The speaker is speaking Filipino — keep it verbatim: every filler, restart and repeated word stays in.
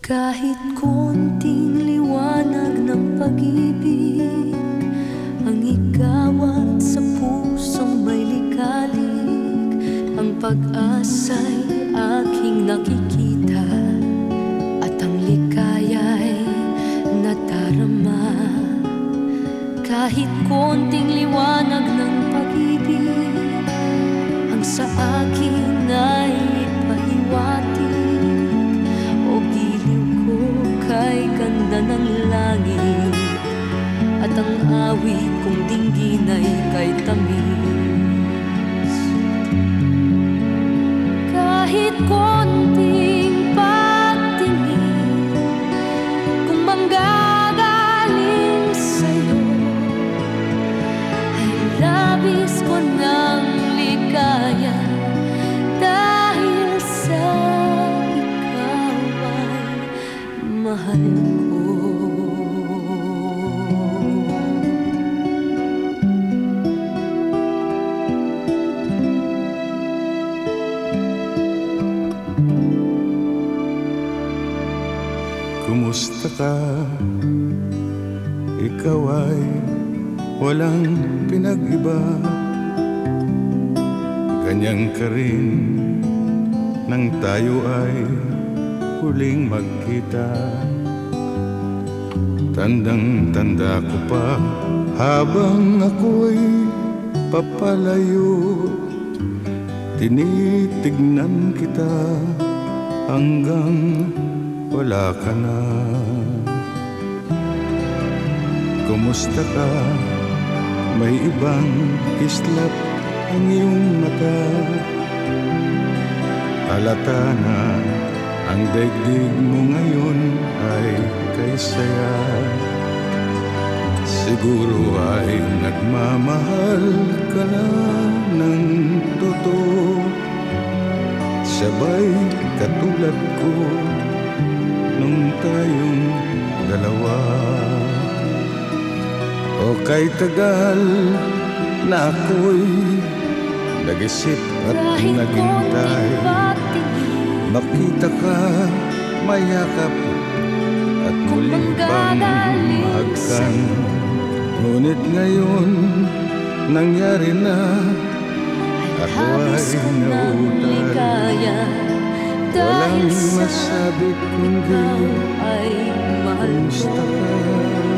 Kahit konting liwanag ng pag-ibig ang igawad sa pusong may likalig, ang pag-asa'y aking nakikita at ang likaya'y nadarama. Kahit konting liwanag ng pag-ibig ang sa akin ay pahiwatig, o giliw ko kay ganda ng langit, at ang awit kong dinggin ay kay tamis. Kahit konting pagtingin kung manggagaling sa'yo, ay labis ko ng ligaya dahil sa ikaw ay mahal ko. Kumusta ka? Ikaw ay walang pinag-iba, ganyan ka rin nang tayo ay huling magkita. Tandang-tanda ko pa habang ako'y papalayo, tinitignan kita hanggang wala ka na. Kumusta ka? May ibang kislap ang iyong mata, halata na ang daigdig mo ngayon ay kay saya. Siguro ay nagmamahal ka na ng totoo, sabay katulad ko nung tayong dalawa. O kay tagal na ako'y nag-isip at naghintay, makita ka, mayakap at muli pang mahagkan. Ngunit ngayon nangyari na, ako ay nautal. Walang masabi kundi kumusta ka?